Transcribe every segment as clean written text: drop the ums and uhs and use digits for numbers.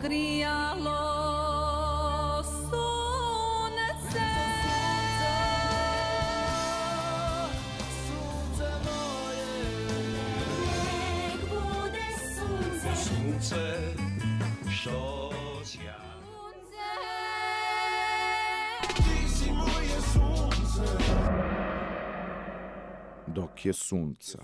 grijalo sunce. Sunce moje, nek bude sunce. Sunce što sja. Ti si moje sunce. Dok je sunca.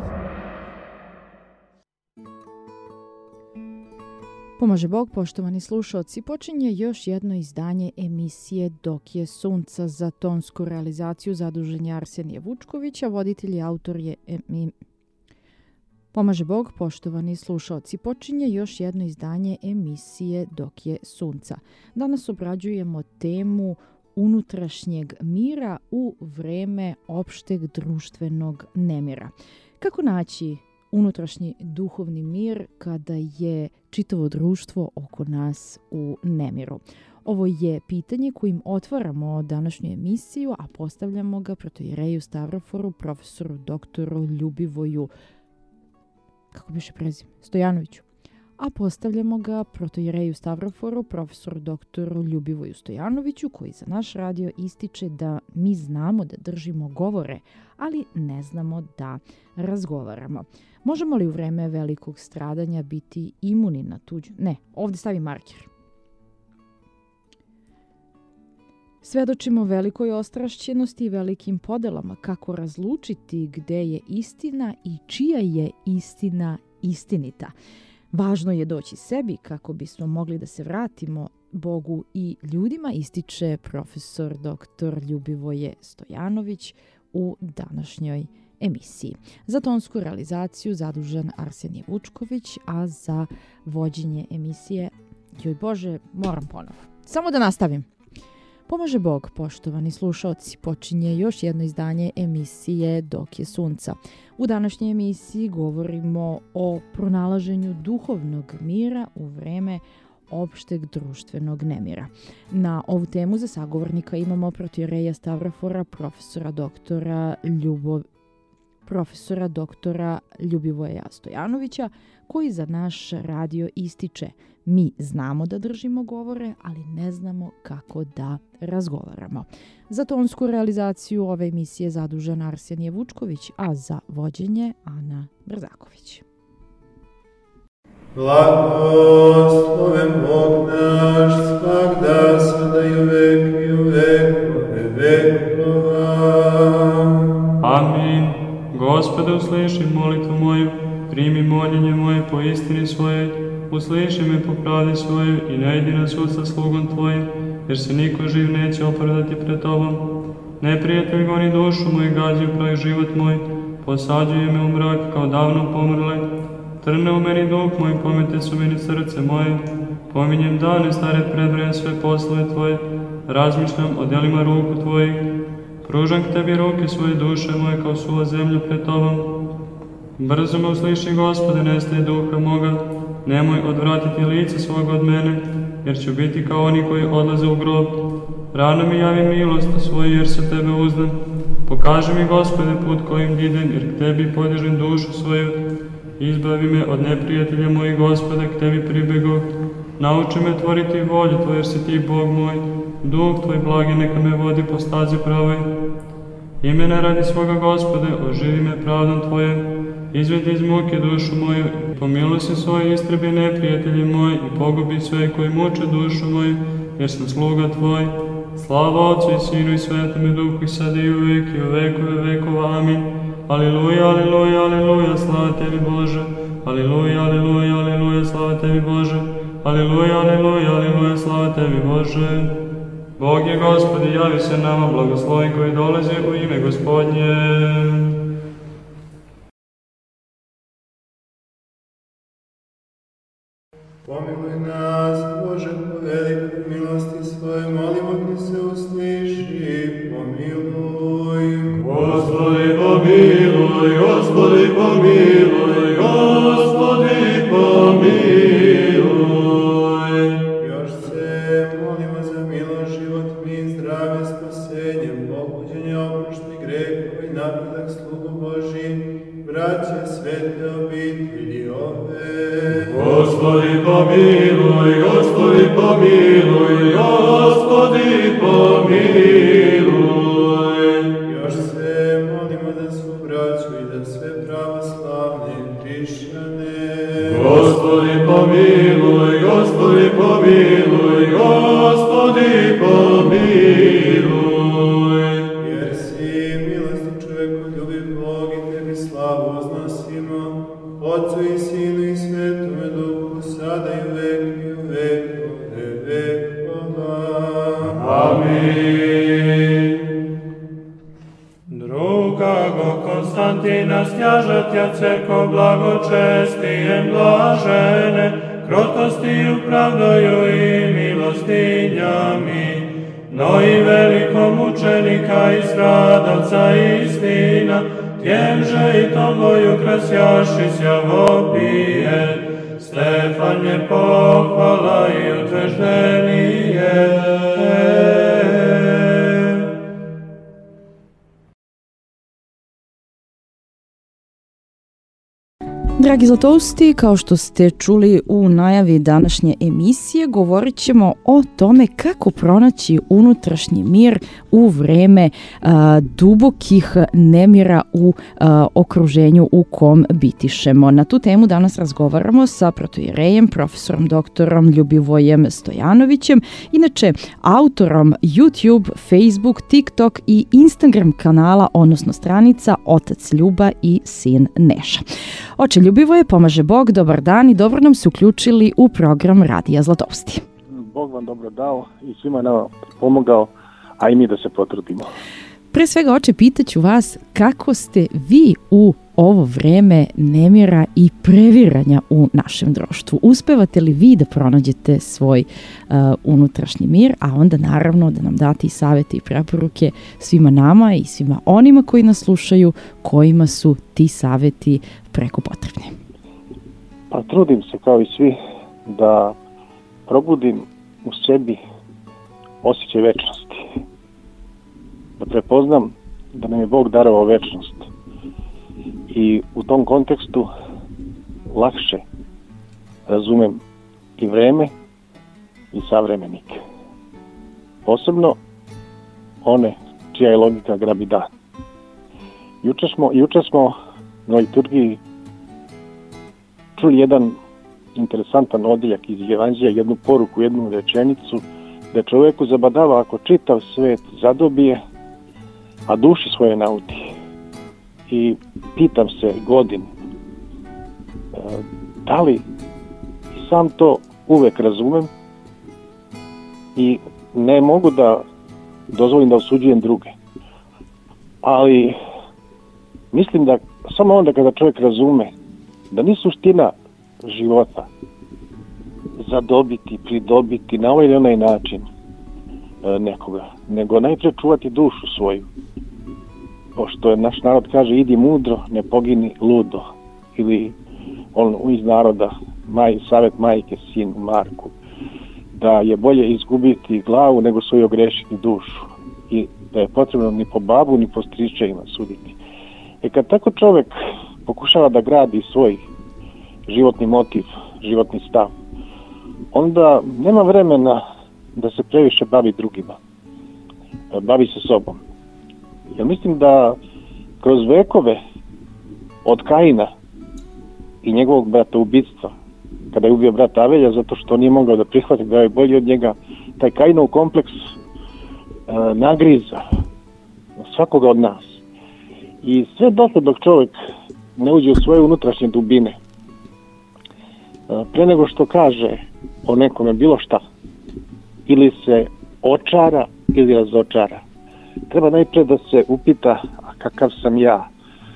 Pomaže Bog, poštovani slušalci, počinje još jedno izdanje emisije Dok je sunca. Za tonsku realizaciju zadužen je Arsenije Vučković, a voditelj i autor je Pomaže Bog, poštovani slušalci, počinje još jedno izdanje emisije Dok je sunca. Danas obrađujemo temu unutrašnjeg mira u vreme opšteg društvenog nemira. Kako naći unutrašnji duhovni mir kada je čitavo društvo oko nas u nemiru? Ovo je pitanje kojim otvaramo današnju emisiju, a postavljamo ga protoijereju Stavroforu, profesoru doktoru Ljubivoju Stojanoviću. A postavljamo ga protoijereju Stavroforu, profesoru doktoru Ljubivoju Stojanoviću, koji za naš radio ističe da mi znamo da držimo govore, ali ne znamo da razgovaramo. Možemo li u vreme velikog stradanja biti imuni na tuđu? Ne, ovdje stavi marker. Svedočimo velikoj ostrašćenosti i velikim podelama kako razlučiti gde je istina i čija je istina istinita. Važno je doći sebi kako bismo mogli da se vratimo Bogu i ljudima, ističe profesor dr. Ljubivoje Stojanović u današnjoj emisiji. Za tonsku realizaciju zadužen Arsenije Vučković, a za vođenje emisije, Samo da nastavim. Pomaže Bog, poštovani slušalci, počinje još jedno izdanje emisije Dok je sunca. U današnjoj emisiji govorimo o pronalaženju duhovnog mira u vreme opšteg društvenog nemira. Na ovu temu za sagovornika imamo protoijereja Stavrofora, profesora doktora Ljubivoja Stojanovića, koji za naš radio ističe: mi znamo da držimo govore, ali ne znamo kako da razgovaramo. Za tonsku realizaciju ove emisije zadužen Arsenije Vučković, a za vođenje Ana Brzaković. Blagosloven Bog naš, svagda, sada i uvek i u vekove vekova. Amin. Gospode, usliši molitvu moju, primi moljenje moje po istini svojoj, usliši me po pravdi svojoj i ne idi na sud sa slugom tvojim, jer se niko živ neće opravdati pred tobom. Neprijatelj goni dušu moju, gađi u praj život moj, posađuje me u mrak kao davno pomrle. Trne u meni duh moj, pomete su meni srce moje. Pominjem dane stare, prebrajam sve poslove tvoje, razmišljam o djelima ruku tvojih. Pružam k tebi ruke svoje, duše moje kao suva zemlja pred tobom. Brzo me usliši, Gospode, nestaje duha moga, nemoj odvratiti lice svoga od mene, jer ću biti kao oni koji odlaze u grob. Rano mi javi milost svoju, jer se tebe uzdam. Pokaži mi, Gospode, put kojim idem, jer k tebi podižem dušu svoju. Izbavi me od neprijatelja mojih, Gospode, k tebi pribjegoh. Nauči me tvoriti volju tvoju, jer si ti Bog moj. Duh tvoj blagi neka me vodi po stazi pravoj. Imena radi svoga, Gospode, oživi me pravdom tvoje. Izvedi iz muke dušu moju, pomiluj se svoje, istrebi neprijatelji moji i pogubi sve koji muče dušu moju, jer sam sluga tvoj. Slava Otcu i Sinu i Svetome Duhu, i sad i uvek i u vekove vekova. Amin. Aleluja, aleluja, aleluja, slava tebi Bože. Aleluja, aleluja, aleluja, slava tebi Bože. Aleluja, aleluja, aleluja, slava tebi Bože. Bog je, Gospodi, javi se nama, blagoslovi koji dolazi u ime Gospodnje. Pomiluj nas, Bože, po velikoj milosti svoje, molimo ti se, usliši, pomiluj. Gospodi, pomiluj, Gospodi, pomiluj, Gospodi, pomiluj. Još se molimo za milost, život mi, zdravlje, spasenje, pobuđenje, oproštaj grehovi, napredak slugu Božji, braće, svete obitelji ove. Gospodi pomiluj, Gospodi pomiluj, Gospodi pomiluj. Još se molimo za svu braću i za sve pravoslavne hrišćane. Gospodi pomiluj, Gospodi pomiluj, Gospodi pomiluj. Jer si milostiv čoveku, ljubi Bog i tebi slavu uznosimo, Otcu i Sinu i Svetome Duhu, sada i u vekove vekova. Amin. Drugago Konstantina stjažatja crko blagočestijem blažene, krotostiju, pravdою i milostinjami, no i velikom učenika i stradalca istina, tjemže i toboju krasjašisja vopije, Stefan je pohvala i utveždenije. Dragi Zlatousti, kao što ste čuli u najavi današnje emisije, govorit ćemo o tome kako pronaći unutrašnji mir u vreme dubokih nemira u okruženju u kom bitišemo. Na tu temu danas razgovaramo sa protoijerejem, profesorom doktorom Ljubivojem Stojanovićem, inače autorom YouTube, Facebook, TikTok i Instagram kanala, odnosno stranica Otac Ljuba i Sin Neša. Oče Ljubivoje, pomaže Bog, dobar dan i dobro nam se uključili u program Radija Zlatousti. Bog vam dobro dao i svima nama pomogao, a i mi da se potrudimo. Pre svega, oče, pitaću vas kako ste vi u ovo vreme nemira i previranja u našem društvu. Uspevate li vi da pronađete svoj unutrašnji mir, a onda naravno da nam date i savjete i preporuke svima nama i svima onima koji nas slušaju, kojima su ti savjeti preko potrebni? Pa trudim se kao i svi da probudim u sebi osjećaj večnosti. Da prepoznam da nam je Bog darovao večnost. I u tom kontekstu lakše razumem i vreme i savremenike. Posebno one čija je logika grabi dan. Juče smo na liturgiji čuli jedan interesantan odjeljak iz Evanđelja, jednu poruku, jednu rečenicu, da čovjeku zabadava ako čitav svet zadobije, a duši svoje nauti. I pitam se godinu, da li i sam to uvek razumem i ne mogu da dozvolim da osuđujem druge. Ali mislim da samo onda kada čovjek razume da nije suština života zadobiti, pridobiti na ovaj ili onaj način nekoga, nego najprije čuvati dušu svoju. Pošto naš narod kaže idi mudro, ne pogini ludo. Ili on iz naroda, savjet majke sinu Marku, da je bolje izgubiti glavu nego svoju ogrešiti dušu. I da je potrebno ni po babu ni po stričevima suditi. I kad tako čovjek pokušava da gradi svoj životni motiv, životni stav, onda nema vremena da se previše bavi drugima. Bavi se sobom. Ja mislim da kroz vekove od Kaina i njegovog brata ubistva, kada je ubio brata Avelja zato što nije mogao da prihvati da je bolji od njega, taj Kainov kompleks nagriza svakoga od nas. I sve dotle dok čovjek ne uđe u svoje unutrašnje dubine, pre nego što kaže o nekome bilo šta, ili se očara ili razočara, treba najprije da se upita a kakav sam ja.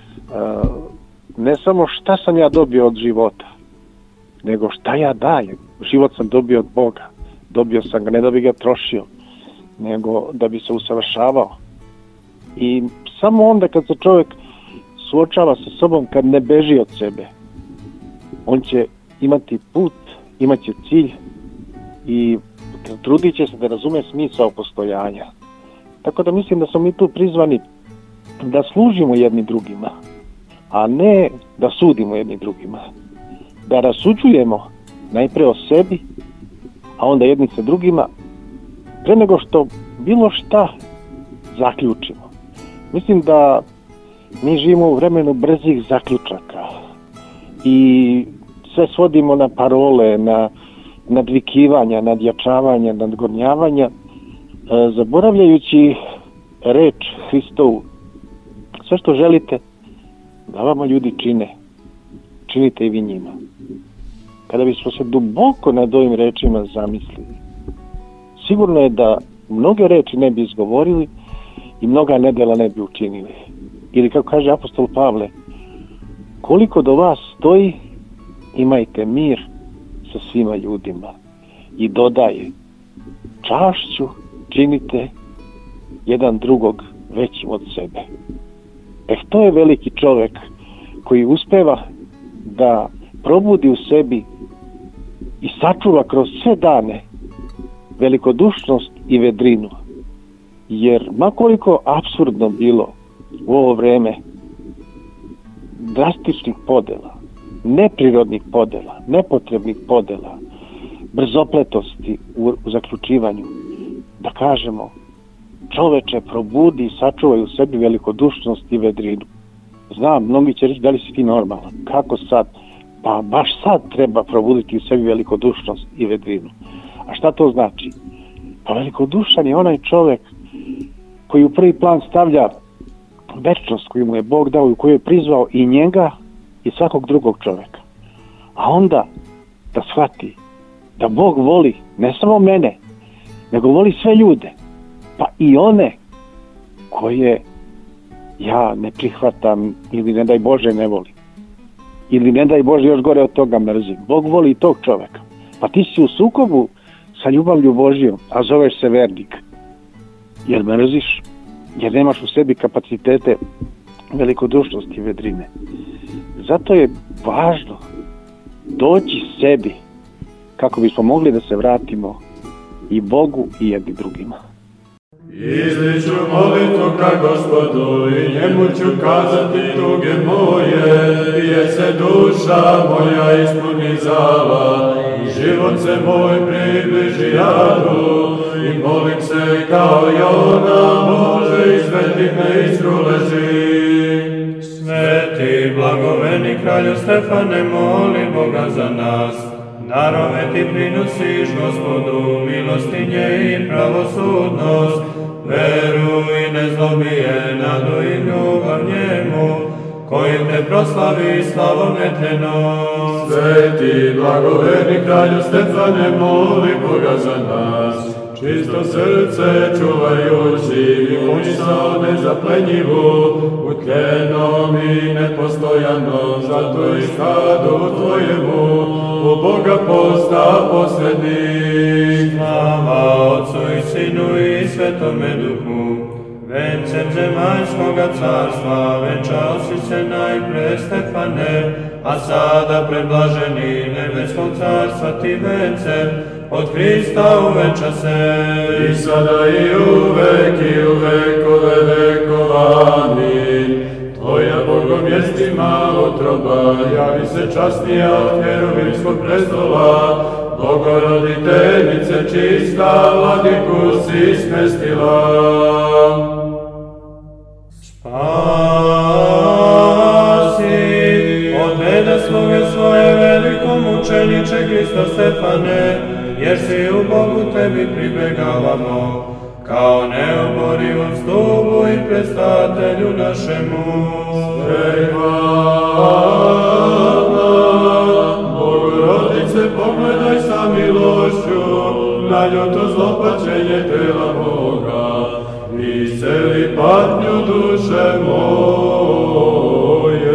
Ne samo šta sam ja dobio od života, nego šta ja dajem. Život sam dobio od Boga. Dobio sam ga ne da bi ga trošio, nego da bi se usavršavao. I samo onda kad se čovjek suočava sa sobom, kad ne beži od sebe, on će imati put, imat će cilj i trudit će se da razume smisao postojanja. Tako da mislim da smo mi tu prizvani da služimo jedni drugima, a ne da sudimo jedni drugima. Da rasuđujemo, najpre o sebi, a onda jedni sa drugima, pre nego što bilo šta zaključimo. Mislim da mi živimo u vremenu brzih zaključaka i sve svodimo na parole, na nadvikivanja, nadjačavanja, nadgornjavanja, zaboravljajući reč Hristovu. Sve što želite da vama ljudi čine, činite i vi njima. Kada bismo se duboko nad ovim rečima zamislili, sigurno je da mnoge reči ne bi izgovorili i mnoga nedjela ne bi učinili. Ili kako kaže apostol Pavle, koliko do vas stoji, imajte mir sa svima ljudima. I dodaje, čašću činite jedan drugog većim od sebe. To je veliki čovjek koji uspeva da probudi u sebi i sačuva kroz sve dane velikodušnost i vedrinu. Jer makoliko apsurdno bilo u ovo vreme drastičnih podela, neprirodnih podela, nepotrebnih podela, brzopletosti u zaključivanju, da kažemo, čoveče, probudi i sačuvaj u sebi velikodušnost i vedrinu. Znam, mnogi će reći, da li si ti normalan? Kako sad? Pa baš sad treba probuditi u sebi velikodušnost i vedrinu. A šta to znači? Pa velikodušan je onaj čovjek koji u prvi plan stavlja večnost koju mu je Bog dao i u koju je prizvao i njega i svakog drugog čovjeka. A onda da shvati da Bog voli ne samo mene, nego voli sve ljude, pa i one koje ja ne prihvatam ili ne daj Bože ne volim. Ili ne daj Bože još gore od toga mrzim. Bog voli i tog čovjeka. Pa ti si u sukobu sa ljubavlju Božjom, a zoveš se vernik. Jer mrziš, jer nemaš u sebi kapacitete velikodušnosti i vedrine. Zato je važno doći sebi kako bismo mogli da se vratimo i Bogu i jedni drugima. Izliču molitvu ka Gospodu i njemu ću kazati tuge moje, jer se duša moja ispuni zala i život se moj približi jadu i molim se kao Jona, Bože izvedi me iz truleži. Sveti, blagoveni kralju Stefane, moli Boga za nas. Darove ti prinosiš, Gospodu, milostinje i pravosudnost, veru i nezlobije, nadu i ljubav njemu, kojim te proslavi slavom netljenost. Sveti, blagoveni kralju Stefane, moli Boga za nas. Čisto srce čuvajući i umisao nezaplenjivu, u tljenom i nepostojanom, zato i stadu tvojemu, u Boga posta posrednik. Slava Otcu i Sinu i Svetome Duhu, vencem zemaljskoga carstva, venčao si se najpre Stefane, a sada preblaženi nebeskog carstva ti vencem, od Hrista uvenča se. I sada i u vekove vekova, amin. Tvoja bogomjestima utroba, javi se časnija od heruvimskog prestola, Bogoroditeljice čista, vladiku si smestila. Spasi, odvede sluge svoje velikom učeniče Hrista Stefane, jer si u Bogu tebi pribegavamo, kao neoborivom stubu i predstatelju našemu. Sve hvala, Bogorodice, pogledaj sa milošću na ljuto zlopačenje tela Boga, isceli patnju duše moje.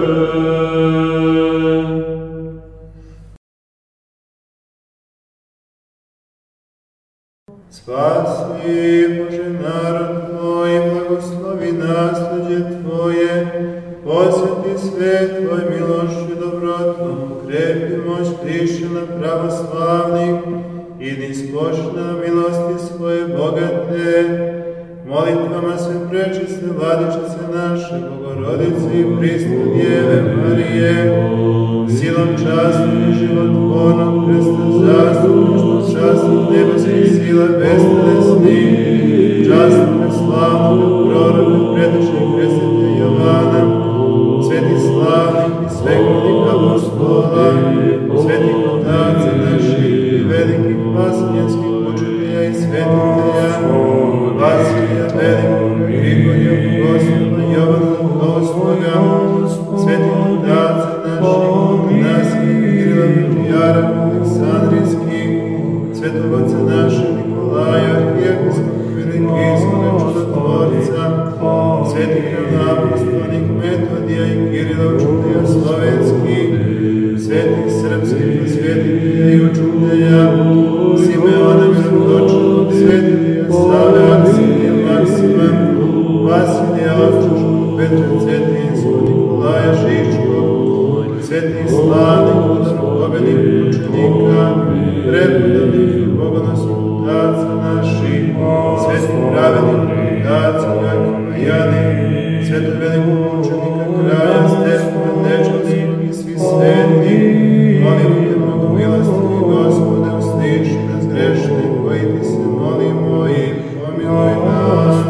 Spasi, Bože, narod Tvoj, blagoslovi nasljeđe Tvoje, posveti svet Tvoj milošću i dobrotom, ukrepi moć hrišćana pravoslavnih i nispošna milosti svoje bogate, Molitvama sve prečiste Vladičice naše, Bogorodice i prisne Djeve Marije, silom častnog i životvornog Hrista zastupništvo častnih nebeskih sila bestelesnih, častnog i slavnog proroka predušnih Presvete Jovana, svetih slavnih i svekolih apostola, svetih otaca naših i velikih vasiljenskih učitelja i svetitelja, Vasilija Velikog, Grigorija Bogosluva, Jovana Zlatoustoga, svetih otaca naših, Nasija Kirila Međijara Aleksandrijskih, svetog oca našeg Nikolaja, arhijepiskoga Filikijskoga čudotvorca, svetih apostolnih Metodija i Kirila učitelja slovenskih, svetih srpskih prosvjetitelja i učitelja, Simeona Mirotočevog, svetitelja Save, Arsenija Maksima, Vasilija Ovčaškog, Petra Cetinskog, Nikolaja Žičkog, svetih slavnih udarobogbenih učenika, prepodobnih i bogonosnih otaca naših, svetih pravednih otaca Jakima Jani, svetog velikog učenika kralja Stefana Dečanskog i svih svetih, molimo te mnogomilostivi Gospode, usliši nas grešne, koji ti se molimo i pomiluj nas.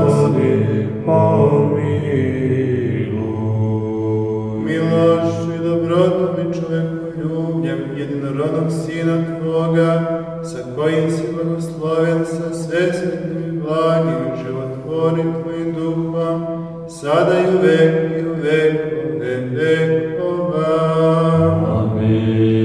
Milošću i dobrotom i čovekoljubljem jedinorodnog Sina Tvoga, sa kojim si blagosloven sa svesvetnim i blagim i životvornim Tvojim Duhom, sada i u vekove vekova. Amin.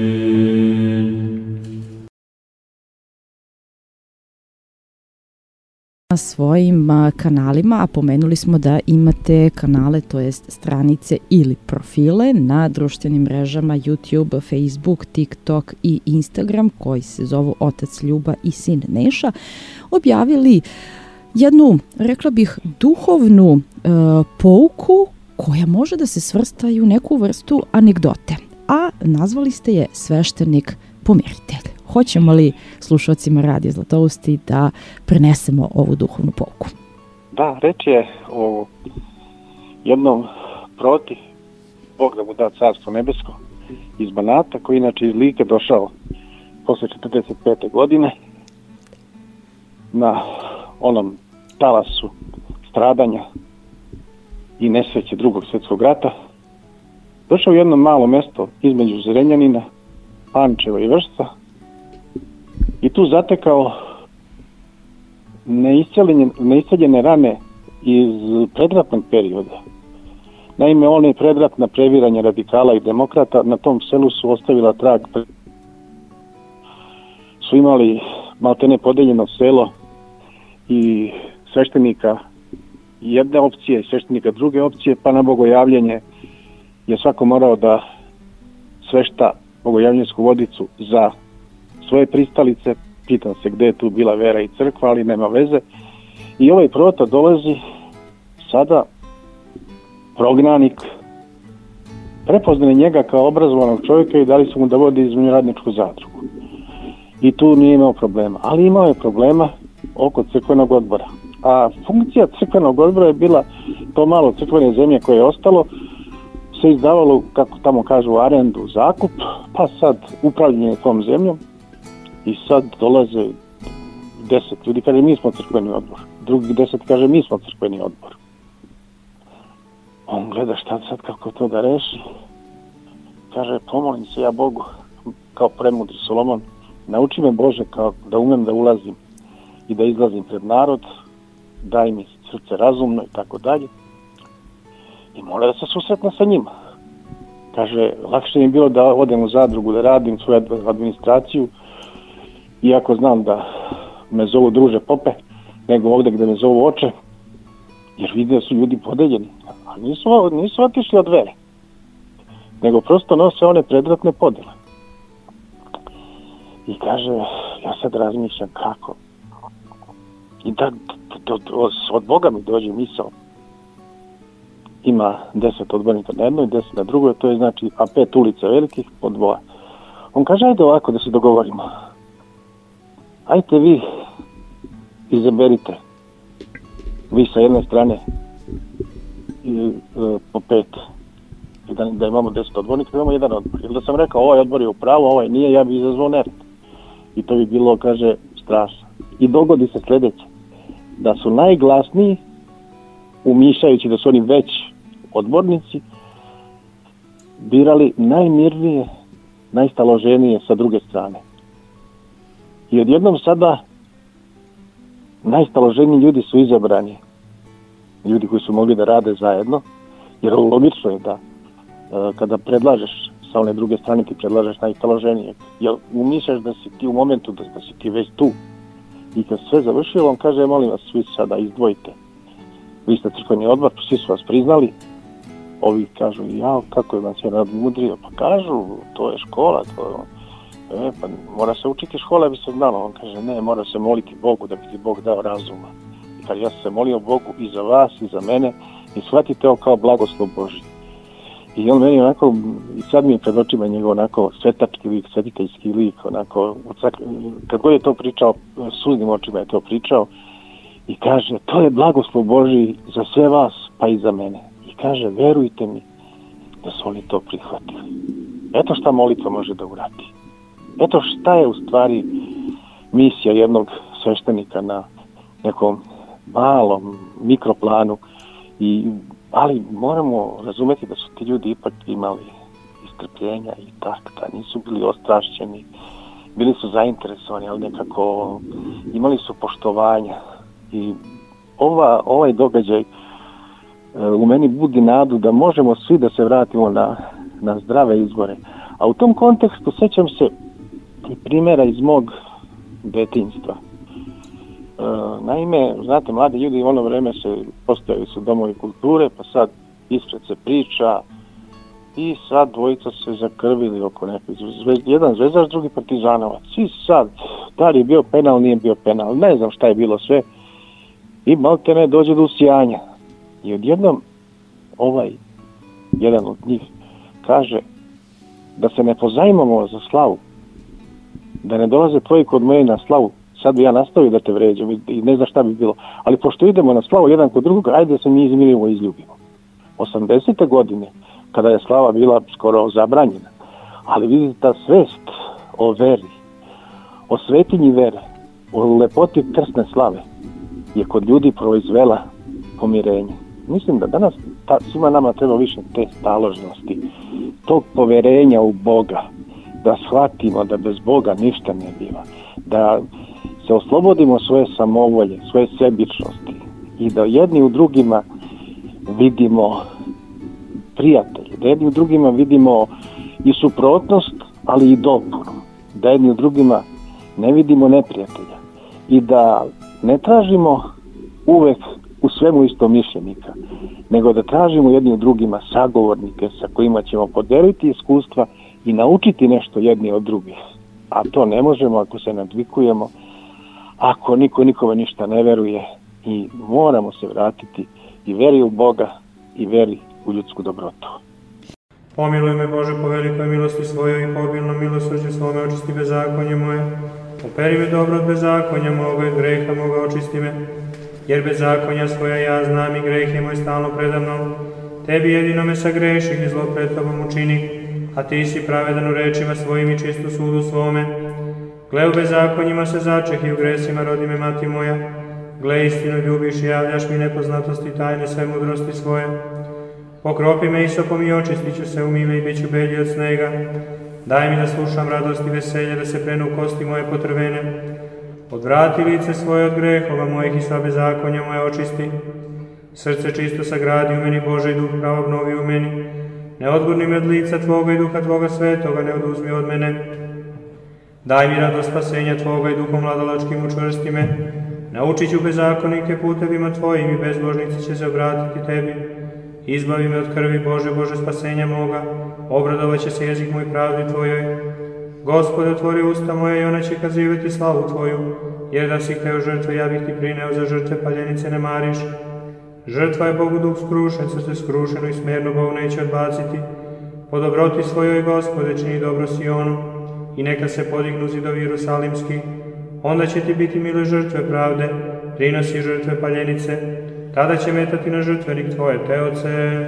Na svojim kanalima, a pomenuli smo da imate kanale, to jest stranice ili profile na društvenim mrežama YouTube, Facebook, TikTok i Instagram, koji se zovu Otac Ljuba i Sin Neša, objavili jednu, rekla bih, duhovnu pouku koja može da se svrsta i u neku vrstu anegdote, a nazvali ste je Sveštenik pomiritelj. Hoćemo li slušalcima Radija Zlatousti da prenesemo ovu duhovnu pouku? Da, reč je o jednom proti, Bog da mu da carstvo nebesko, iz Banata, koji inače iz Like došao posle 45. godine na onom talasu stradanja i nesreće Drugog svjetskog rata. Došao u jedno malo mesto između Zrenjanina, Pančeva i Vršca i tu zatekao neisceljene rane iz predratnog perioda. Naime, one predratna previranja radikala i demokrata na tom selu su ostavila trag. Su imali maltene podeljeno selo i sveštenika jedne opcije i sveštenika druge opcije, pa na bogojavljenje je svako morao da svešta bogojavljensku vodicu za svoje pristalice. Pitam se gde je tu bila vera i crkva, ali nema veze. I ovaj prota dolazi sada prognanik, prepoznali njega kao obrazovanog čovjeka i dali su mu da vodi između radničku zadrugu. I tu nije imao problema, ali imao je problema oko crkvenog odbora. A funkcija crkvenog odbora je bila to malo crkvene zemlje koje je ostalo, se izdavalo, kako tamo kažu, arendu, zakup, pa sad upravljanje tom zemljom i sad dolaze 10 ljudi, kaže mi smo crkveni odbor, drugih 10 kaže mi smo crkveni odbor. On gleda šta sad, kako to da reši, kaže pomolim se ja Bogu, kao premudri Solomon, nauči me Bože kao da umem da ulazim i da izlazim pred narod, daj mi srce razumno i tako dalje. I mora da se susretne sa njima. Kaže, lakše mi je bilo da odem u zadrugu, da radim svoju administraciju, iako znam da me zovu druže pope, nego ovdje gde me zovu oče, jer vidio su ljudi podeljeni. A nisu otišli od vere, nego prosto nose one predratne podele. I kaže, ja sad razmišljam kako. I da od Boga mi dođe misao. Ima 10 odbornika na jednoj, 10 na drugoj, to je znači, a 5 ulica velikih po 2. On kaže, ajde ovako da se dogovorimo. Ajte vi izaberite vi sa jedne strane po 5 i da imamo 10 odbornika, da imamo jedan odbor. Ili da sam rekao ovaj odbor je u pravu, ovaj nije, ja bi izazvao nered. I to bi bilo, kaže, strašno. I dogodi se sljedeće, da su najglasniji, umišljajući da su oni već odbornici, birali najmirnije, najstaloženije sa druge strane. I odjednom sada najstaloženiji ljudi su izabrani. Ljudi koji su mogli da rade zajedno, jer logično je da kada predlažeš sa one druge strane ti predlažeš najstaloženije. Jer umišljaš da si ti u momentu, da si ti već tu. I kad sve završilo, on kaže, molim vas, svi sada izdvojite. Vi ste crkveni odbor, svi su vas priznali. Ovi kažu, ja, kako je vam sve nadmudrio? Pa kažu, to je škola, pa mora se učiti škola, bi se znalo. On kaže, ne, mora se moliti Bogu da bi ti Bog dao razuma. I kad ja sam se molio Bogu i za vas i za mene, i shvatite ovo kao blagoslov Božji. I on meni onako, i sad mi je pred očima njegov onako svetački lik, svetiteljski lik, onako, kad god je to pričao, suznim očima je to pričao, i kaže, to je blagoslov Božji za sve vas, pa i za mene. I kaže, verujte mi da su oni to prihvatili. Eto šta molitva može da uradi. Eto šta je u stvari misija jednog sveštenika na nekom malom mikroplanu, ali moramo razumeti da su ti ljudi ipak imali istrpljenja i takta, nisu bili ostrašćeni, bili su zainteresovani, ali nekako imali su poštovanja. I ovaj događaj u meni budi nadu da možemo svi da se vratimo na zdrave izvore. A u tom kontekstu sećam se i primjera iz mog detinjstva. Naime, znate, mladi ljudi u ono vreme postojali su domovi kulture, pa sad ispred se priča i sad dvojica se zakrvili oko nekog. Jedan zvezdaš, drugi partizanovac. I sad, da li je bio penal, nije bio penal, ne znam šta je bilo sve. I malte ne dođe do usijanja. I odjednom jedan od njih kaže da se ne pozajmamo za slavu, da ne dolaze tvoji kod mene na slavu. Sad bi ja nastavio da te vređam i ne znam šta bi bilo. Ali pošto idemo na slavu jedan kod drugog, ajde da se mi izmirimo i izljubimo. 80. godine, kada je slava bila skoro zabranjena, ali vidite ta svest o veri, o svetinji vere, o lepoti krsne slave, je kod ljudi proizvela pomirenje. Mislim da danas svima nama treba više te staložnosti, tog poverenja u Boga, da shvatimo da bez Boga ništa ne biva, da se oslobodimo svoje samovolje, svoje sebičnosti i da jedni u drugima vidimo prijatelje, da jedni u drugima vidimo i suprotnost, ali i dopunu, da jedni u drugima ne vidimo neprijatelja i da ne tražimo uvek u svemu istomišljenika, nego da tražimo jedni u drugima sagovornike sa kojima ćemo podeliti iskustva i naučiti nešto jedni od drugih. A to ne možemo ako se nadvikujemo, ako niko nikome ništa ne veruje, i moramo se vratiti i veri u Boga i veri u ljudsku dobrotu. Pomiluj me, Bože, po velikoj milosti svojoj i po obilnom milosrđu svome očisti bezakonje moje. Operi me dobro od bezakonja moga i od greha moga očisti me, jer bezakonja svoja ja znam i greh je moj stalno predamnom. Tebi jedino me sagreših i zlo pred tobom učini, a ti si pravedan u rečima svojim i čist u sudu svome. Gle, u bezakonjima se začeh i u gresima rodi me mati moja. Gle, istinu ljubiš i javljaš mi nepoznatosti tajne sve mudrosti svoje. Pokropi me isopom i očistit ću se, umij me i bit ću belji od snega. Daj mi da slušam radost i veselje, da se prenu kosti moje potrvene. Odvrati lice svoje od grehova mojih i sva bezakonja moje očisti. Srce čisto sagradi u meni, Bože, i duh prav obnovi u meni. Ne odgurni me od lica Tvoga i duha Tvoga svetoga, ne oduzmi od mene. Daj mi radost spasenja Tvoga i duhom mladalačkim učvrsti me. Naučit ću bezakonike putevima Tvojim i bezbožnici će se obratiti Tebi. Izbavi me od krvi, Bože, Bože spasenja moga, obradovat će se jezik moj pravdi Tvojoj. Gospode, otvori usta moja i ona će kazivati slavu Tvoju, jer da si hteo žrtve, ja bih Ti prineo, za žrtve paljenice ne mariš. Žrtva je Bogu duh skrušen, srce skrušeno i smerno Bog neće odbaciti. Po dobroti svojoj, Gospode, čini dobro Sionu, i neka se podignu zidovi Jerusalimski. Onda će Ti biti mile žrtve pravde, prinosi žrtve paljenice. tada će metati na žrtvenik tvoje teoce.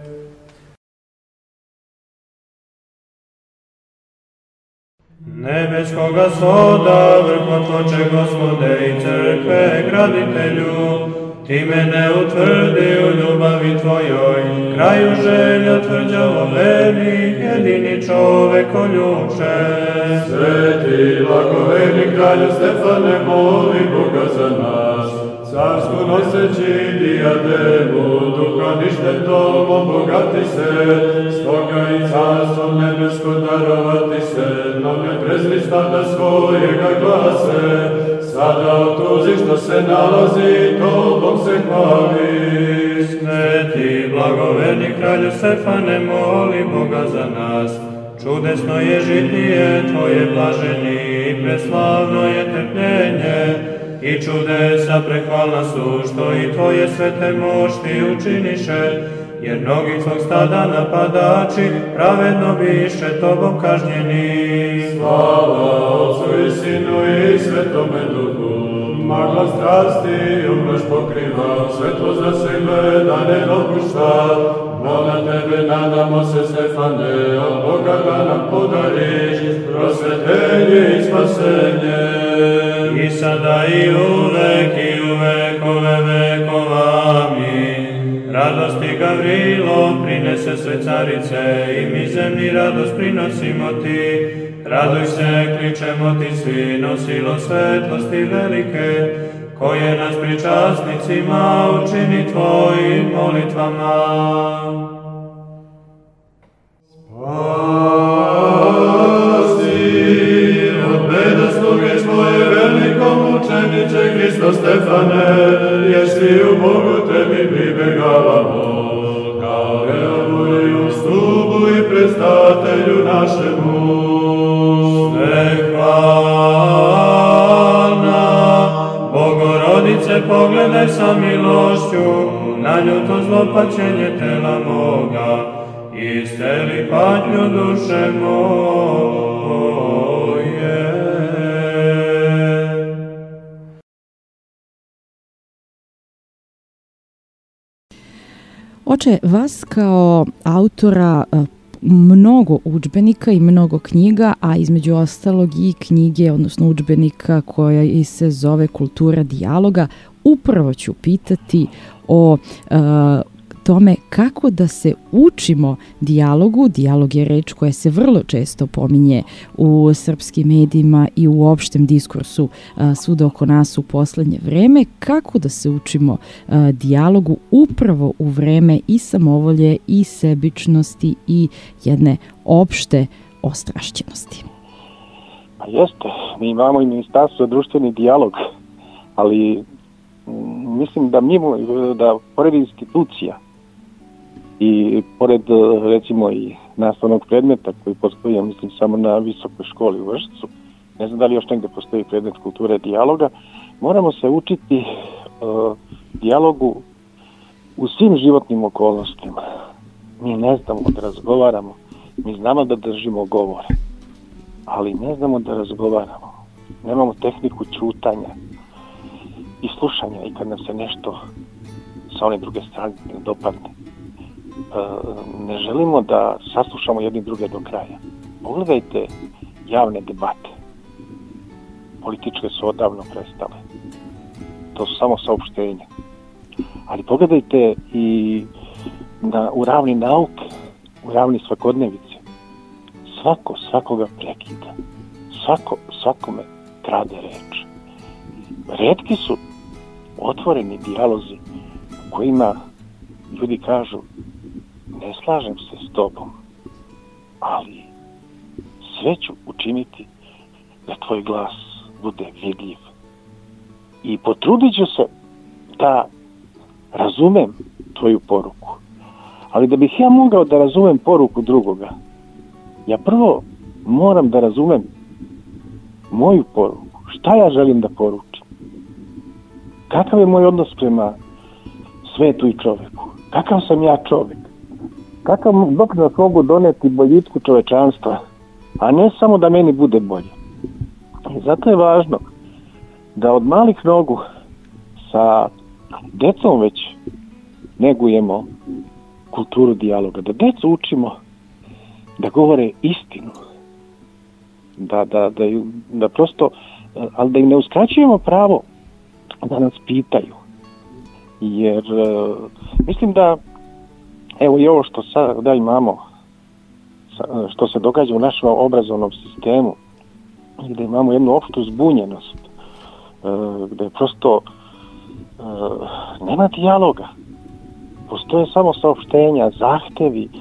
Nebeskoga svoda, vrhotvoče Gospode i crkve graditelju, ti mene utvrdi u ljubavi tvojoj, kraju želja tvrđavo verni, jedini čovekoljuče. Sveti, blagoverni kralju Stefane, moli Boga za nas, carsku noseći dijademu, duha ništetom obogati se, stoga i carstvo nebesko darovati se, no ne prezri stada svojega glase, sada otuzi što se nalazi, tobom se hvali. Sveti, blagoverni kralju Stefane, moli Boga za nas, čudesno je žitije tvoje blaženi, i preslavno je trpljenje, i čudesa prehvalna su, što i tvoje svete mošti učiniše, jer mnogi tvog stada napadači pravedno biše tobom kažnjeni. Slava Otcu i Sinu i Svetome Duhu, magla strasti umnož pokriva, svetlo za sebe da ne dopušta, no na tebe nadamo se, Stefane, od Boga da nam podariš prosvetenje i spasenje. I sada i u vekove vekova, amin. Radosti Gavrilo prinese sve carice, i mi zemlji radost prinosimo ti. Raduj se, kličemo ti svi, nosilo svetlosti velike, koje nas pričasnicima učini tvojim molitvama. Učeniče Hristo Stefane, jer svi u Bogu tebi pribegavamo, kao veomu i ustupu i predstavatelju našemu. Svehvalna Bogorodice, pogledaj sa milošću na ljuto zlopaćenje tela moga, isteli patnju duše moje. Oče, vas kao autora mnogo udžbenika i mnogo knjiga, a između ostalog i knjige, odnosno udžbenika koja se zove Kultura dijaloga, upravo ću pitati o tome kako da se učimo dijalogu. Dijalog je reč koja se vrlo često pominje u srpskim medijima i u opštem diskursu svuda oko nas u poslednje vreme. Kako da se učimo dijalogu upravo u vreme i samovolje i sebičnosti i jedne opšte ostrašćenosti? Pa jeste, mi imamo i Ministarstvo društveni dijalog, ali mislim da pored institucija i pored, recimo, i nastavnog predmeta koji postoji, ja mislim, samo na visokoj školi u Vršcu, ne znam da li još negde postoji predmet kulture dijaloga, moramo se učiti dijalogu u svim životnim okolnostima. Mi ne znamo da razgovaramo, mi znamo da držimo govore, ali ne znamo da razgovaramo. Nemamo tehniku ćutanja i slušanja, i kad nam se nešto sa one druge strane ne dopadne. Ne želimo da saslušamo jedni druge do kraja. Pogledajte javne debate. Političke su odavno prestale. To su samo saopštenja. Ali pogledajte i u ravni nauke, u ravni svakodnevice. Svako svakoga prekida. Svakome krade reč. Retki su otvoreni dijalozi u kojima ljudi kažu: ne slažem se s tobom, ali sve ću učiniti da tvoj glas bude vidljiv. I potrudit ću se da razumem tvoju poruku. Ali da bih ja mogao da razumem poruku drugoga, ja prvo moram da razumem moju poruku. Šta ja želim da poručim? Kakav je moj odnos prema svetu i čoveku? Kakav sam ja čovek? Kakav doprinos mogu doneti boljitku čovečanstva, a ne samo da meni bude bolje? I zato je važno da od malih nogu sa decom već negujemo kulturu dijaloga, da decu učimo da govore istinu, da prosto, ali da im ne uskraćujemo pravo da nas pitaju. Jer mislim da, evo i ovo što sada imamo, što se događa u našem obrazovnom sistemu, gdje imamo jednu opštu zbunjenost, gdje prosto nema dijaloga, postoje samo saopštenja, zahtevi,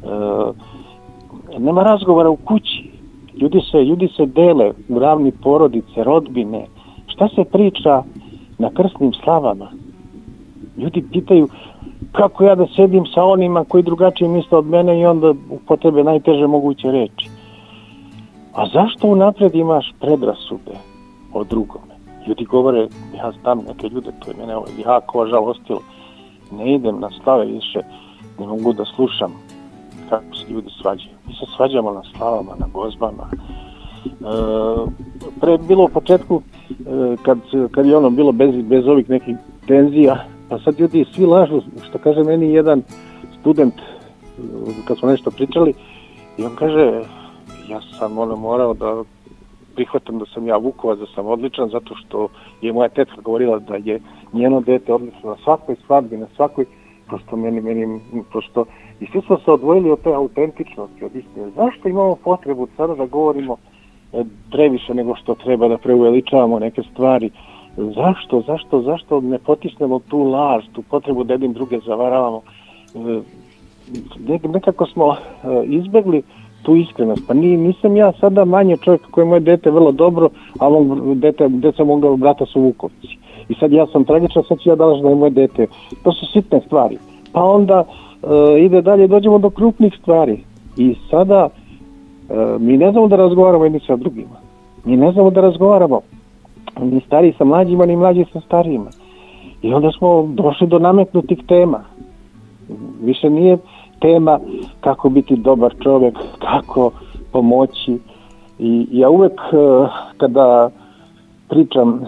nema razgovora u kući, ljudi se dele u ravni porodice, rodbine. Šta se priča na krsnim slavama? Ljudi pitaju kako ja da sedim sa onima koji drugačije misle od mene i onda upotrebe najteže moguće reči. A zašto unapred imaš predrasude o drugome? Ljudi govore, ja znam neke ljude, to je mene jako žalostilo, ne idem na slave više, ne mogu da slušam kako se ljudi svađaju. Mi se svađamo na slavama, na gozbama. Pre bilo u početku, kad je ono bilo bez ovih nekih tenzija, pa sad ljudi svi lažu, što kaže meni jedan student, kad smo nešto pričali, i on kaže, ja sam morao da prihvatam da sam ja Vukovac, da sam odličan, zato što je moja tetka govorila da je njeno dete odlično na svakoj svadbi, na svakoj, prosto meni prosto, i svi smo se odvojili od te autentičnosti, od istine. Zašto imamo potrebu sada da govorimo previše nego što treba, da preuveličavamo neke stvari? Zašto ne potisnemo tu laž, tu potrebu da jednim druge zavaravamo? Nekako smo izbegli tu iskrenost. Pa nisam ja sada manje čovjek koji je moje dete vrlo dobro, a deca moga brata su Vukovci. I sad ja sam tragičan, sad ću ja dalaš da je moje dete. To su sitne stvari. Pa onda ide dalje, dođemo do krupnih stvari. I sada mi ne znamo da razgovaramo jedni sa drugima. Mi ne znamo da razgovaramo ni stariji sa mlađima, ni mlađi sa starijima. I onda smo došli do nametnutih tema. Više nije tema kako biti dobar čovjek, kako pomoći. I ja uvek kada pričam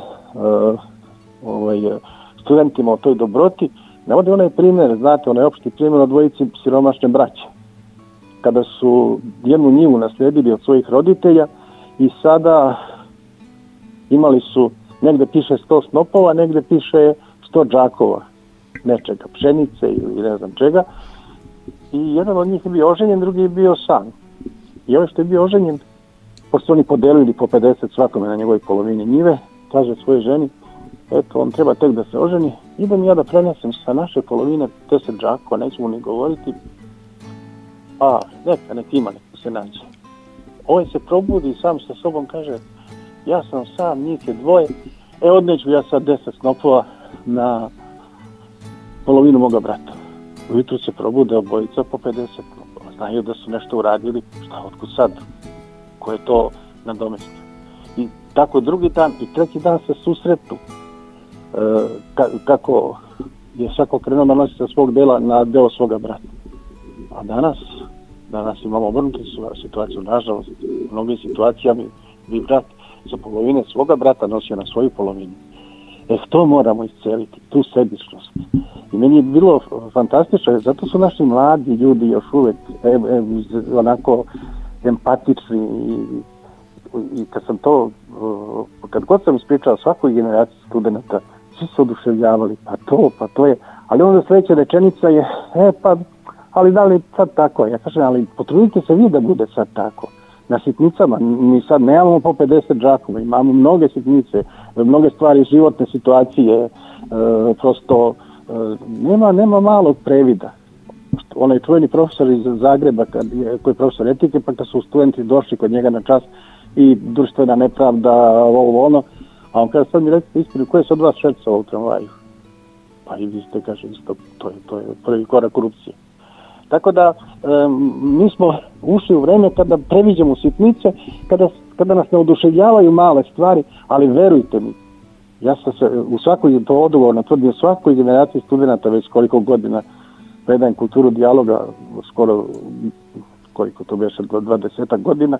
studentima o toj dobroti, navodim onaj primjer, znate, onaj opšti primjer o dvojici siromašne braće. Kada su jednu njivu naslijedili od svojih roditelja i sada imali su, negde piše 100 snopova, negde piše 100 džakova nečega, pšenice ili ne znam čega. I jedan od njih je bio oženjen, drugi je bio sam. I ovaj što je bio oženjen, pošto oni podelili po 50 svakome na njegovoj polovini njive, kaže svoje ženi, eto, on treba tek da se oženi, idem ja da prenesem sa naše polovine 10 džakova, nećemo ni govoriti, a nek ima, neko se nađe. Ovaj se probudi i sam sa sobom kaže, ja sam sam, njih je dvoje, odneću ja sad 10 snopova na polovinu moga brata. Ujutru se probude obojica po 50 snopova, znaju da su nešto uradili, šta, otkud sad, ko je to nadomestio. I tako drugi dan i treći dan se susretnu, kako je svako krenuo da nosi sa svog dela na deo svoga brata. A danas imamo obrnutu situaciju, nažalost, u mnogim situacijama bi brat sa polovine svoga brata nosio na svoju polovinu. To moramo isceliti, tu sebičnost. I meni je bilo fantastično, zato su naši mladi ljudi još uvek onako empatični i kad god sam ispričao svakoj generaciji studenta, svi se oduševljavali, pa to je, ali onda sljedeća rečenica je, ali da li sad tako? Ja kažem, ali potrudite se vi da bude sad tako. Na sitnicama, mi sad nemamo po 50 džakova, imamo mnoge sitnice, mnoge stvari, životne situacije, prosto nema malog previda. Onaj čuveni profesor iz Zagreba, koji je profesor etike, pa kad su studenti došli kod njega na čas i društvena nepravda, ono, a on kaže, sad mi recite iskreno, ko je se od vas šercao u tramvaju? Pa i vi ste, kaže, isto, to je prvi korak korupcije. Tako da mi smo ušli u vreme kada previđamo sitnice, kada nas ne oduševljavaju male stvari, ali verujte mi, ja sam se u svakoj, to odgovorno tvrdim, u svakoj generaciji studenta već koliko godina predajem kulturu dijaloga, skoro koliko to beše, 20 godina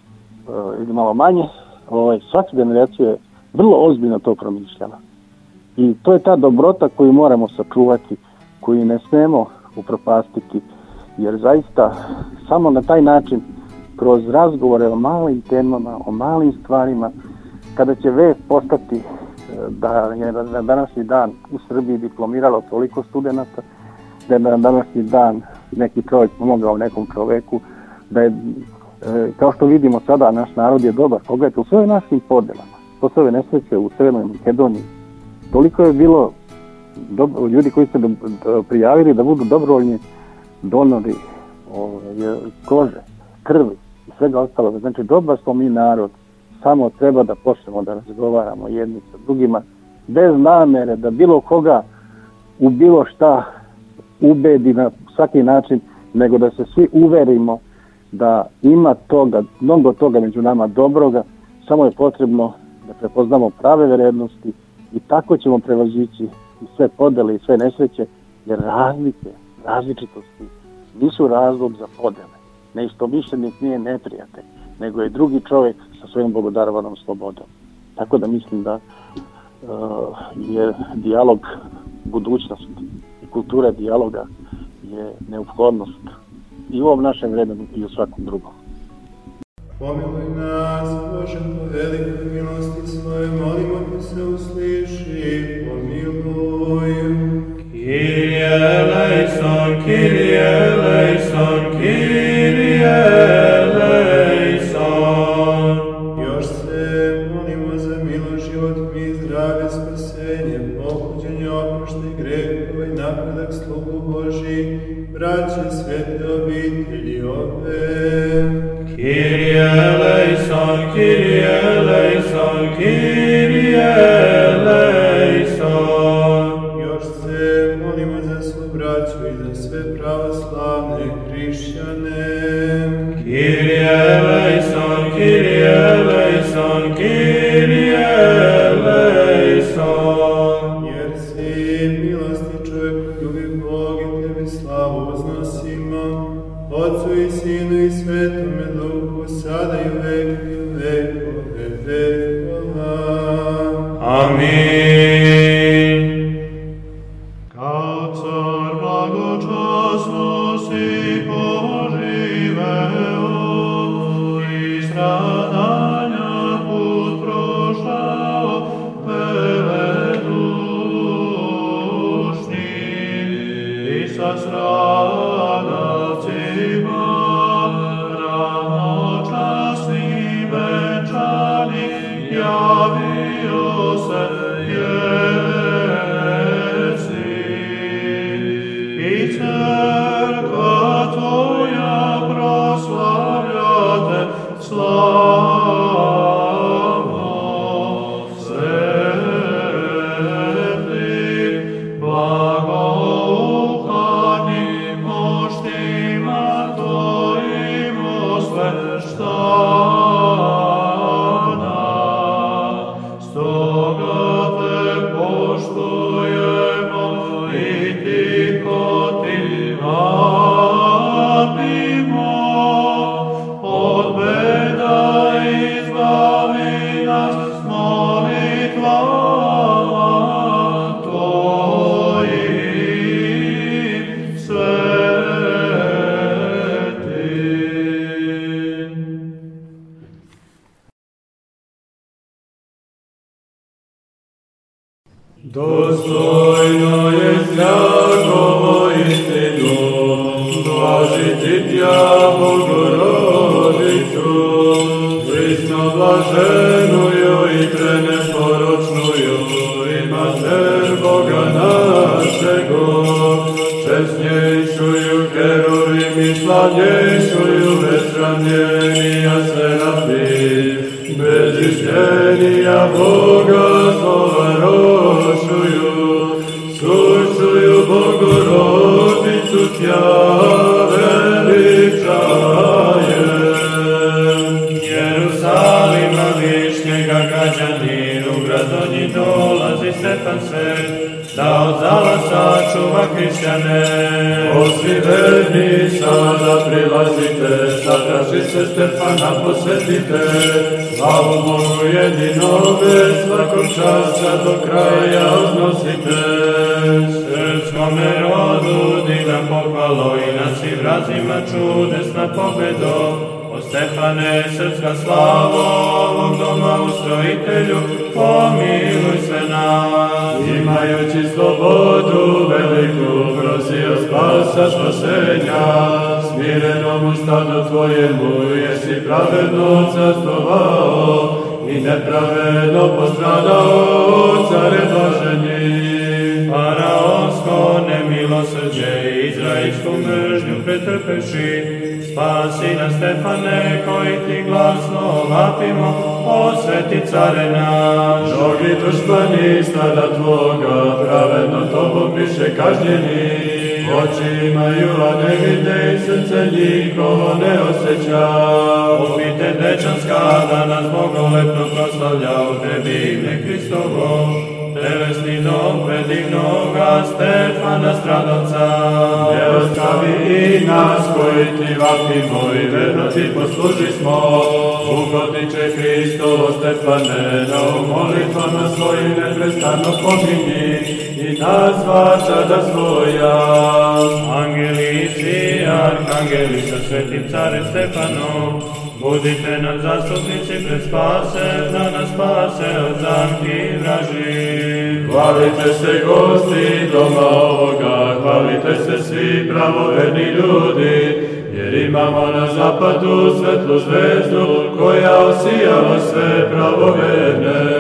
ili malo manje, svaka generacija je vrlo ozbiljno to promišljala. I to je ta dobrota koju moramo sačuvati, koju ne smemo upropastiti, jer zaista samo na taj način, kroz razgovore o malim temama, o malim stvarima, kada će vest postati da je na današnji dan u Srbiji diplomiralo toliko studenata, da je na današnji dan neki čovjek pomogao nekom čoveku, da je, kao što vidimo sada, naš narod je dobar. Pogledajte, u svojim našim podelama, to sve nesreće u Severnoj Makedoniji, toliko je bilo ljudi koji se prijavili da budu dobrovoljni donori kože, krvi i svega ostalo. Znači, dobar smo mi narod, samo treba da počnemo da razgovaramo jedni sa drugima, bez namere da bilo koga u bilo šta ubedi na svaki način, nego da se svi uverimo da ima toga, mnogo toga među nama dobroga, samo je potrebno da prepoznamo prave vrednosti i tako ćemo prevazići i sve podele i sve nesreće, jer različitosti nisu razlog za podele. Neistomišljenik nije neprijatelj, nego je drugi čovjek sa svojom bogodarovanom slobodom. Tako da mislim da je dijalog budućnost i kultura dijaloga je neophodnost i u ovom našem vremenu i u svakom drugom. Pomiluj nas, Bože, po velikoj milosti svoje, molimo te se usliši, pomiluj. Kyrie eleison, Kyrie eleison, Kyrie eleison. Još se molimo za milo, život, mi, zdravlje, spasenje, pokuđenje, oproštaj grehova i napredak slugu Božji, braće, svete obitelji ove. Kyrie eleison, Kyrie eleison, Kyrie eleison. Još se molimo za svu braću i za sve pravoslavne hrišćane. Kyrie eleison, Kyrie eleison, Kyrie eleison. Jer si milosti čovjek, ljubi Bog i tebi slavu uznosimo, Otcu i Sinu i Svetome Duhu, sada i u vek i u vekove vekova. Amin. Kao car blagočasno si poživeo i stradanja put prošao veledušni i sa stradavcima ravnočasni venčani javio se i crkva tvoja proslavljate slavno svetli, blagouhanim moštima tvojim osveštana. Stoga te poštujemo i tiho ti vapimo, od beda izbavi nas molitvama tvojim svetim. Dostojno je Jakovo istinu, blažiti tja Bogorodicu, prisno blaženuju i preneporočnuju, i mater Boga našego, česnjejšuju keruvim i slavnjejšuju večranjenija serafim, bezišljenija Boga slova rošuju, slušuju Bogorodicu tja veličajem. Jerusalima višnjega građaninu, koga do njih dolazi Stefan Svet, da od zala sačuva hrišćane. O svi verni sada prilazite, satraži se Stefana posvetite, slavu Bogu jedinove, svakog časa do kraja odnosite. Srpskome rodu digna pohvalo i na svim razima čudesna pobedo. O Stefane, srpska slavo, ovog doma ustrojitelju, pomiluj sve nas. Imajući slobodu veliku, prosio spasa spasenja, smirenom u stanu tvojemu, jesi pravedno carstvovao i nepravedno postradao, care blaženi. Faraonsko nemilosrđe i izraelsku mržnju pretrpeši, spasi nas Stefane koji ti glasno vapimo, osveti care naš. Mnogi dušmani stada tvoga, pravedno tobom biše kažnjeni, oči imaju, a ne vide i srce njihovo ne osjeća. Upite dečanska da nas bogolepno proslavlja u tebi ime Hristovo, telesni dom predivnoga Stefana stradalca. Ne ostavi i nas koji ti vapimo i verno ti poslužismo. Ugodniče Hristovo Stefane, na molitvama svojim neprestano pominji i nas sada svoja. Angelici, arhangeli sa svetim carem Stefanom, budite nam zastupnici pred spase, da nas spase od zamki vraži. Hvalite se gosti doma ovoga, hvalite se svi pravoverni ljudi, jer imamo na zapadu svetlu zvezdu koja osijava sve pravoverne.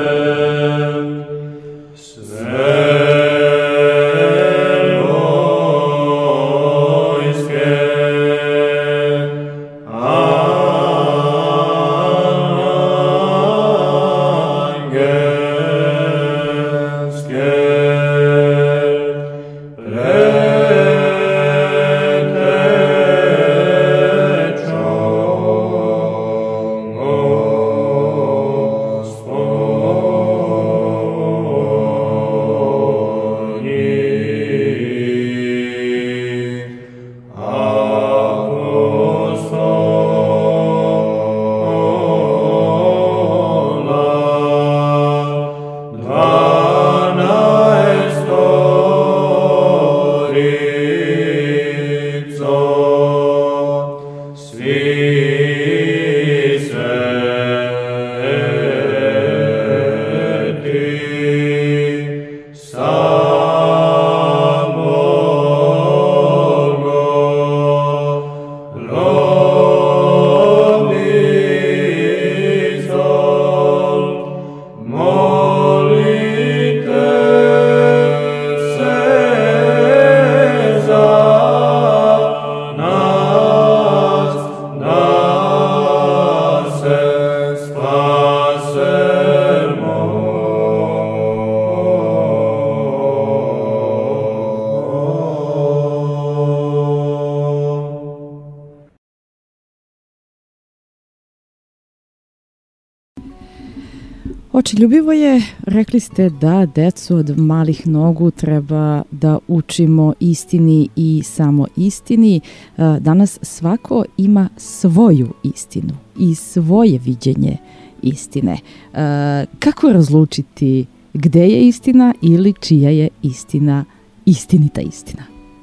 Očeljubivo je, rekli ste da decu od malih nogu treba da učimo istini i samo istini. Danas svako ima svoju istinu i svoje viđenje istine. Kako razlučiti gde je istina ili čija je istina istinita istina?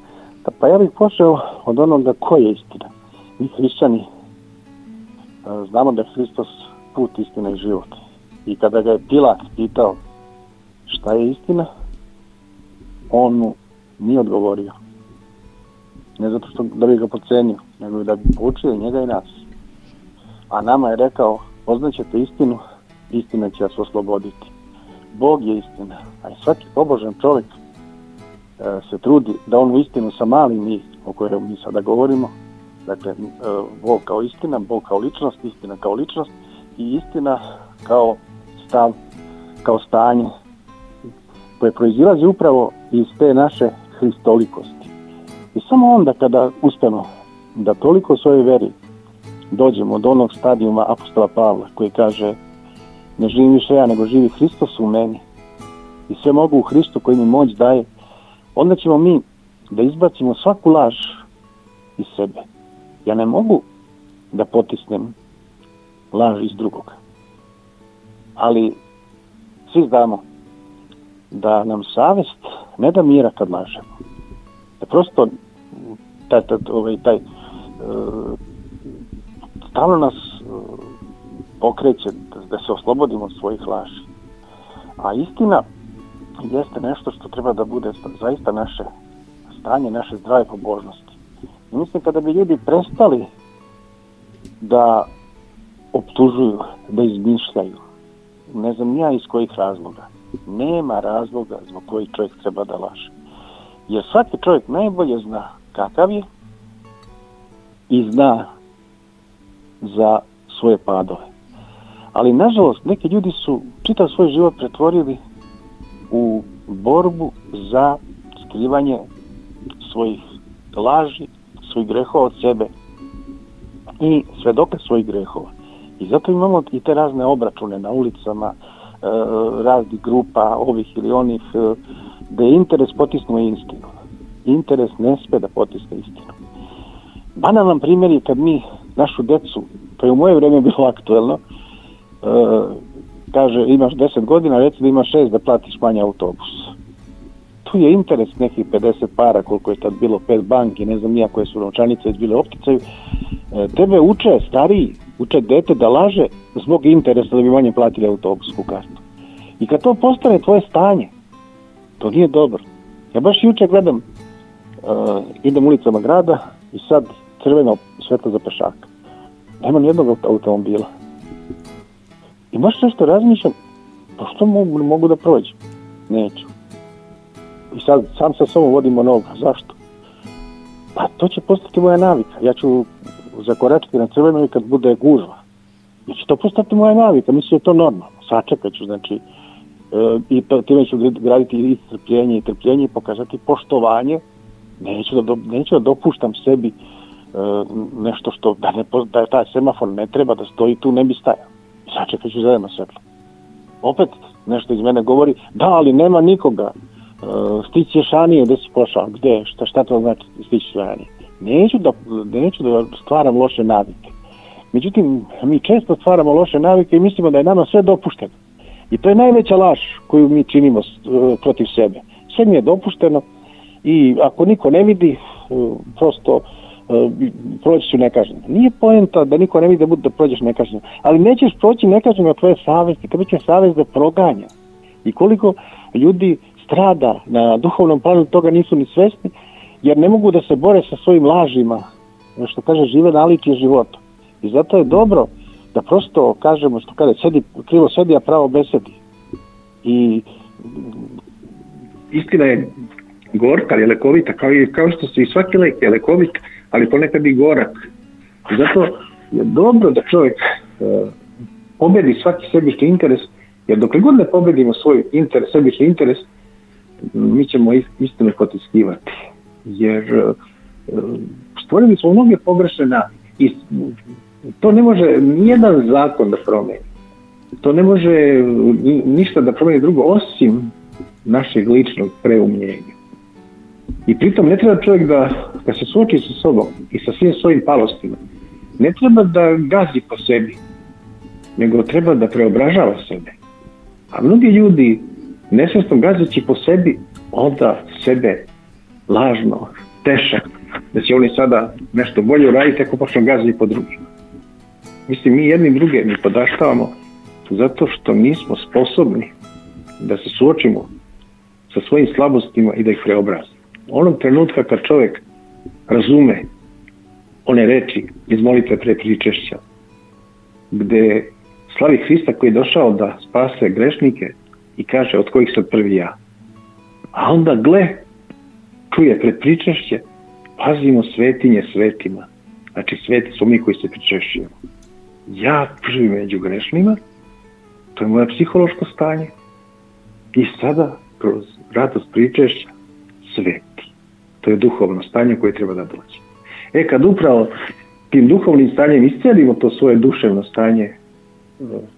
Pa ja bih počeo od onoga ko je istina. Mi hrišćani znamo da je Hristos put, istina i život. I kada ga je Pilat pitao šta je istina, on mu nije odgovorio. Ne zato što da bi ga pocenio, nego da bi poučio njega i nas. A nama je rekao, poznaćete istinu, istina će vas osloboditi. Bog je istina, a i svaki pobožan čovjek se trudi da onu istinu sa malim i o kojoj mi sada govorimo, dakle Bog kao istina, Bog kao ličnost, istina kao ličnost i istina kao stav, kao stanje koje proizilazi upravo iz te naše hristolikosti. I samo onda kada uspemo da toliko svojoj veri dođemo do onog stadijuma apostola Pavla koji kaže ne živim više ja, nego živi Hristos u meni i sve mogu u Hristu koji mi moć daje, onda ćemo mi da izbacimo svaku laž iz sebe. Ja ne mogu da potisnem laž iz drugoga. Ali svi znamo da nam savest ne da mira kad lažemo. Da prosto stalno nas pokreće da se oslobodimo od svojih laži. A istina jeste nešto što treba da bude zaista naše stanje, naše zdrave pobožnosti. I mislim kada bi ljudi prestali da optužuju, da izmišljaju, ne znam ja iz kojih razloga, nema razloga zbog kojih čovjek treba da laže. Jer svaki čovjek najbolje zna kakav je i zna za svoje padove. Ali nažalost neki ljudi su čitav svoj život pretvorili u borbu za skrivanje svojih laži, svojih grehova od sebe i svedoka svojih grehova. I zato imamo i te razne obračune na ulicama, raznih grupa, ovih ili onih, da je interes potisnuo istinu. Interes ne sme da potisne istinu. Banalan primjer je kad mi našu decu, to je u moje vrijeme bilo aktuelno, kaže imaš 10 godina, reci da imaš 6 da platiš manje autobus. Tu je interes nekih 50 para, koliko je tad bilo 5 banki, ne znam nija koje su novčanice bile opticaju. Tebe uče stariji, uče dete da laže zbog interesa da bi manje platili autobusku kartu. I kad to postane tvoje stanje, to nije dobro. Ja baš juče gledam, idem ulicama grada i sad crveno svetlo za pešaka. Nema nijednog automobila. I baš nešto razmišljam, pa što mogu da prođem? Neću. I sad sam sa sobom vodim monolog. Zašto? Pa to će postati moja navika. Ja ću zakoračiti na crveno i kad bude gužva. Ja će to postati moja navika. Mislim da je to normalno. Sačekat ću, znači, i time ću graditi i trpljenje i pokazati poštovanje. Neću da dopuštam sebi nešto što, da taj semafor ne treba da stoji tu, ne bi stajao. Sačekat ću zeleno svetlo. Opet nešto iz mene govori, da, ali nema nikoga. Stići ćeš ranije, gde si pošao, gde, šta to znači stići ćeš ranije. Neću da stvaram loše navike. Međutim, mi često stvaramo loše navike i mislimo da je nama sve dopušteno. I to je najveća laž koju mi činimo protiv sebe. Sve mi je dopušteno i ako niko ne vidi, prosto proći ću nekažnjeno. Nije poenta da niko ne vidi da prođeš nekažnjeno, ali nećeš proći nekažnjeno na tvoje savesti, tebe će savest da proganja. I koliko ljudi strada na duhovnom planu, toga nisu ni svesni, jer ne mogu da se bore sa svojim lažima, što kaže, žive naličje života. I zato je dobro da prosto kažemo, što kaže, krivo sedi, a pravo besedi. I istina je gorka, je lekovita, kao što se i svaki lek je lekovit, ali ponekad i gorak. I zato je dobro da čovjek pobedi svaki sebični interes, jer dokle god ne pobedimo svoj interes, sebični interes, mi ćemo istinu potiskivati. Jer stvorili smo mnoge pogrešne navike i to ne može nijedan zakon da promeni. To ne može ništa da promeni drugo osim našeg ličnog preumljenja. I pritom ne treba čovjek da se suoči sa sobom i sa svim svojim palostima. Ne treba da gazi po sebi, nego treba da preobražava sebe. A mnogi ljudi nesvjesno gazeći po sebi, onda sebe lažno teše da će oni sada nešto bolje uraditi ako počnu gaziti po drugima. Mislim, mi jedni druge mi podaštavamo zato što nismo sposobni da se suočimo sa svojim slabostima i da ih preobrazimo. Onog trenutka kad čovjek razume one reči iz molitve pre pričešća, gde slavi Hrista koji je došao da spase grešnike i kaže od kojih sam prvi ja. A onda čuje pred pričešće, pazimo svetinje svetima. Znači sveti su mi koji se pričešćujemo. Ja prvi među grešnima, to je moje psihološko stanje. I sada kroz radost pričešća sveti. To je duhovno stanje koje treba da dođe. Kad upravo tim duhovnim stanjem iscelimo to svoje duševno stanje,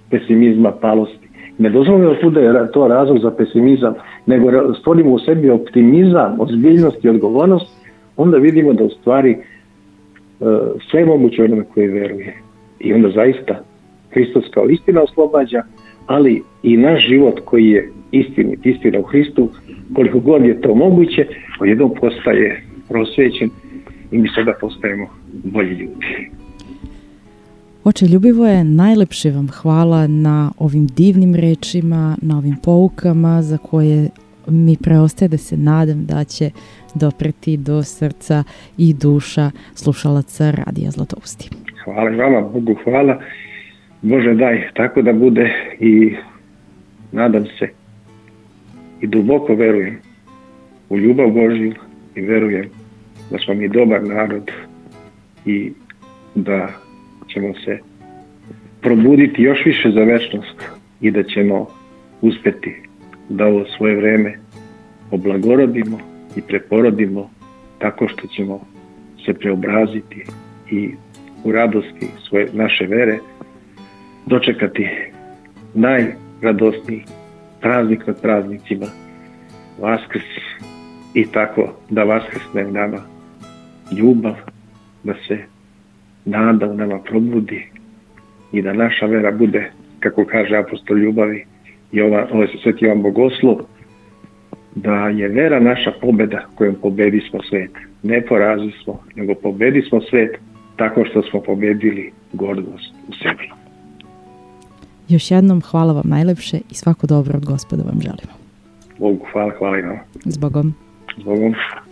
pesimizma, palosti. Ne dozvolimo da bude to razlog za pesimizam, nego stvorimo u sebi optimizam, ozbiljnost i odgovornost, onda vidimo da u stvari sve je moguće onome koji veruje. I onda zaista Hristos kao istina oslobađa, ali i naš život koji je istinit, istina u Hristu, koliko god je to moguće, odjednom postaje prosvećen i mi sada postajemo bolji ljudi. Oče Ljubivoje, najlepše vam hvala na ovim divnim rečima, na ovim poukama za koje mi preostaje da se nadam da će dopreti do srca i duša slušalaca Radija Zlatousti. Hvala i vama, Bogu hvala. Bože daj, tako da bude i nadam se i duboko verujem u ljubav Božju i verujem da smo mi dobar narod i da ćemo se probuditi još više za večnost i da ćemo uspjeti da ovo svoje vreme oblagorodimo i preporodimo tako što ćemo se preobraziti i u radosti svoje naše vere dočekati najradosniji praznik nad praznicima, Vaskrs, i tako da vaskrsne nama ljubav, da se nada u nama probudi i da naša vera bude, kako kaže apostol ljubavi i ovaj Sveti Jovan Bogoslov, da je vera naša pobjeda kojom pobedismo svet. Ne porazismo, nego pobedismo svet tako što smo pobedili gordost u sebi. Još jednom hvala vam najlepše i svako dobro od Gospoda vam želimo. Bogu hvala, hvala i vama. S Bogom. S Bogom.